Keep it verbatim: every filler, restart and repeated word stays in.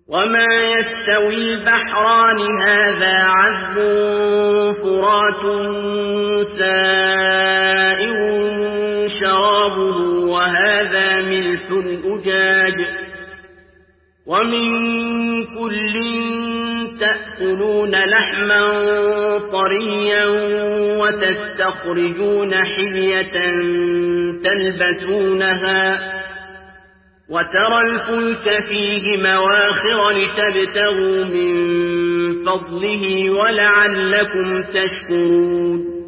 وما يستوي البحران هذا عذب فرات سائغ شرابه وهذا ملح أجاج ومن كل تأكلون لحما طريا وتستخرجون حلية تلبسونها وترى الفلك فيه مواخر لتبتغوا من فضله ولعلكم تشكرون